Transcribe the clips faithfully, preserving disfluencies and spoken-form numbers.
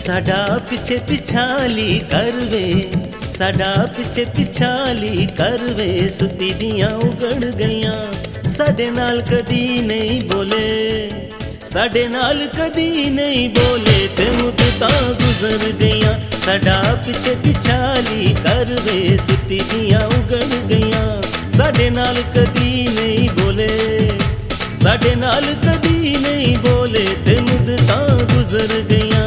साडा पिछे पिछाली करवे, साडा पिछे पिछाली करवे, सुती दियां उगड़ गईयां, साडे नाल कदी नहीं बोले, साडे नाल कदी नहीं बोले, ते मुद्दतां गुजर गईयां, साडा पिछे पिछाली करवे, सुती दियां उगड़ गईयां, साडे नाल कदी नहीं बोले, साडे नाल कदी नहीं बोले, ते मुद्दतां गुजर गईयां।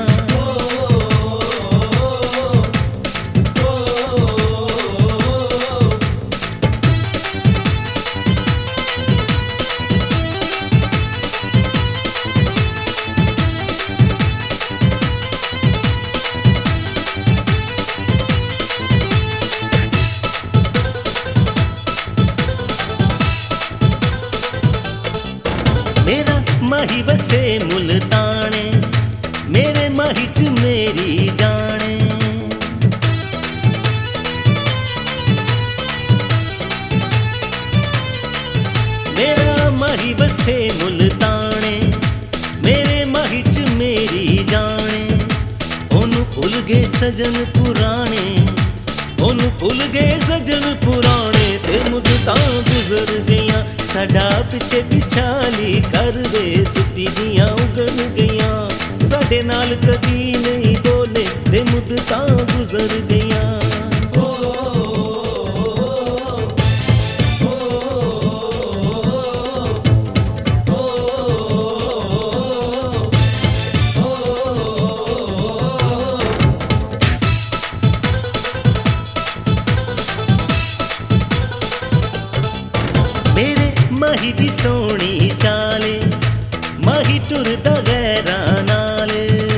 मेरा माही बसे मुल्ताने, मेरे माही च मेरी जाने, मेरा माही बसे मुल्ताने, मेरे माही च मेरी जाने, ओनू भुल गए सजन पुराने, ओनू भुल गए सजन पुराने, ते मुद्दतां गुजर गईयां, साडा पिछे पिछाली करवे, सुती दियां उगड़ गईयां, साडे नाल कदी नहीं बोले, ते मुद्दतां गुजर गईयां। मेरे माही दी सोहनी चाले, माही टुरदा गैरां नाल,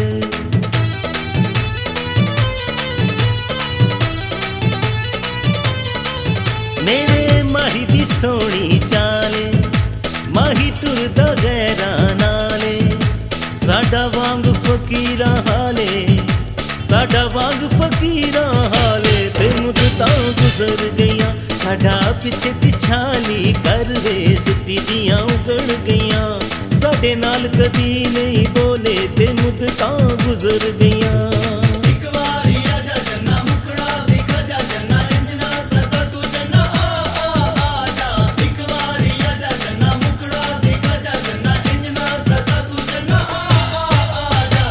मेरे माही दी सोहनी चाले, माही टुरदा गैरां नाल, साडा वांग फकीरां हाले, साडा वांग फकीरां हाले, ते मुद्दतां गुजर गईयां, साडा पिछे पिछाली करवे, सुती दियां उगड़ गईयां, साडे नाल कदी नहीं बोले, ते मुद्दतां गुजर गईयां। एक वारी आजा जन्ना मुकड़ा दिखा जा जन्ना, इंजना सदा तू जन्ना आ आ आजा, एक वारी आजा जन्ना मुकड़ा दिखा जा जन्ना, इंजना सदा तू जन्ना आ आ आजा।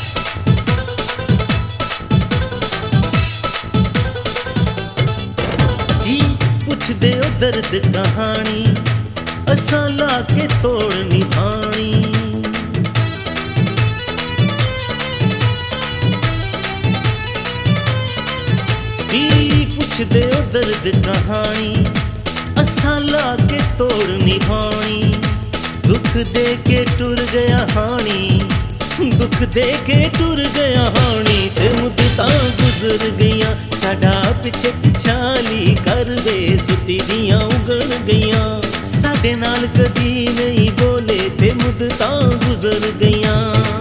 की पुछदे ओ दर्द कहानी, असां ला के तोड़ निभानी, की पुछदे ओ दर्द कहानी, असां ला के तोड़ निभानी, दुख दे के टुर गया हानी, दुख दे के टुर गया हानी, ते मुद्दतां गुजर गईयां, साडा पिछे पिछाली करवे, सुती दियां उगड़ गईयां, साडे नाल कदी नहीं बोले, ते मुद्दतां गुजर गईयां।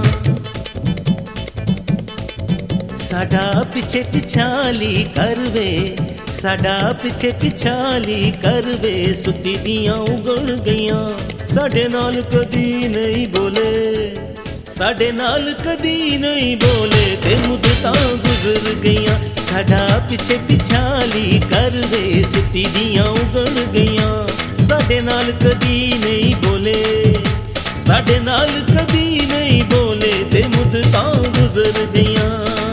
साडा पिछे पिछाली करवे, साडा पिछे पिछाली करवे, सुती दियां उगड़ गईयां, साडे नाल कदी नहीं बोले, साडे नाल कदी नहीं बोले, ते मुद्दतां गुजर गईयां, साडा पिछे पिछाली करवे, सुती दियां उगड़ गईयां, साडे नाल कदी नहीं बोले, साडे नाल कदी नहीं बोले, ते मुद्दतां गुजर गईयां।